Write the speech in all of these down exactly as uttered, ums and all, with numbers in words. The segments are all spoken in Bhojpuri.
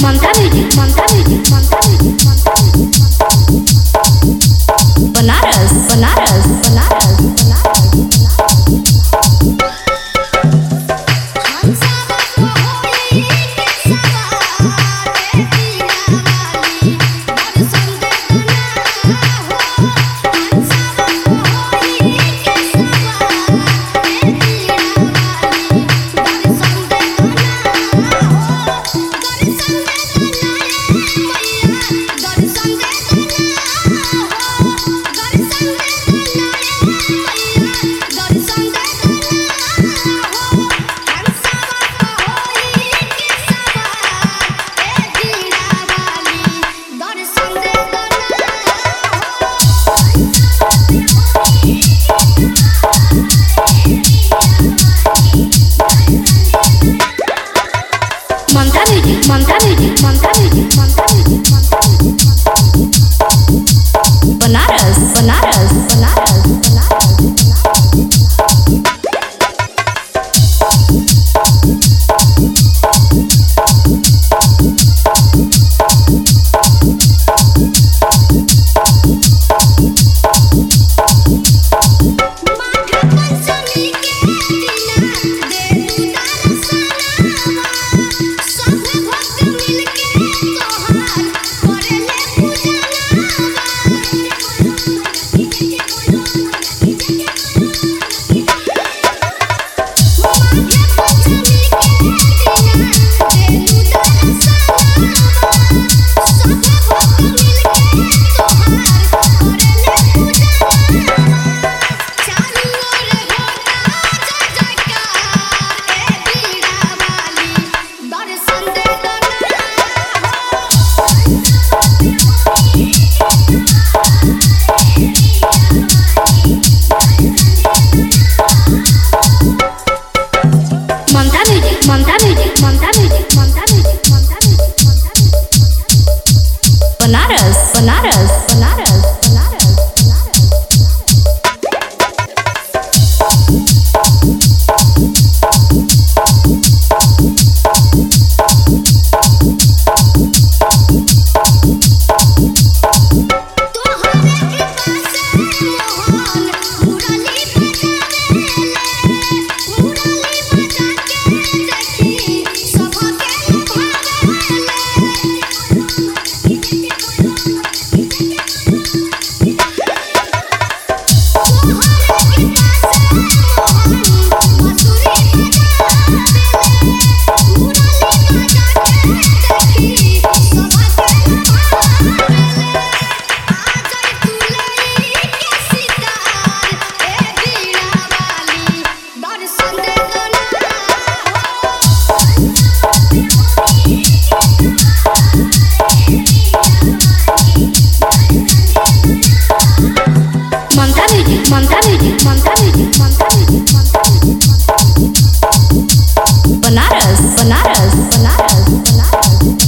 Mamta music Mamta music Mamta music Mamta music Banaras Banaras Banaras Banaras Mamta music Mamta music Mamta music Mamta music Mamta music Banaras Banaras Banaras Banaras Mamta music Mamta music Mamta music Mamta music Mamta music Banaras Banaras Banaras Banaras Mamta music Mamta music Mamta music Mamta music Mamta music Banaras Banaras Banaras Banaras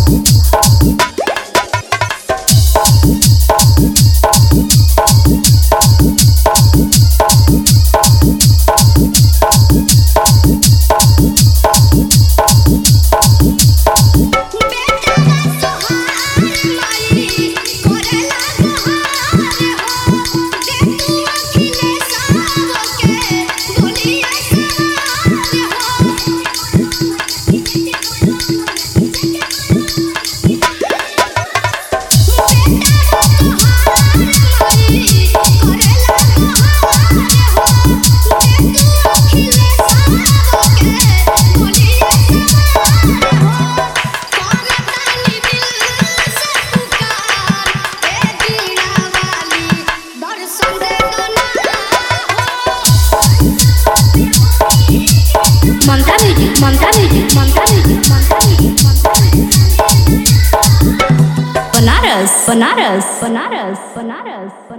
Mamta music Mamta music Mamta music Mamta music Mamta music Banaras Banaras Banaras Banaras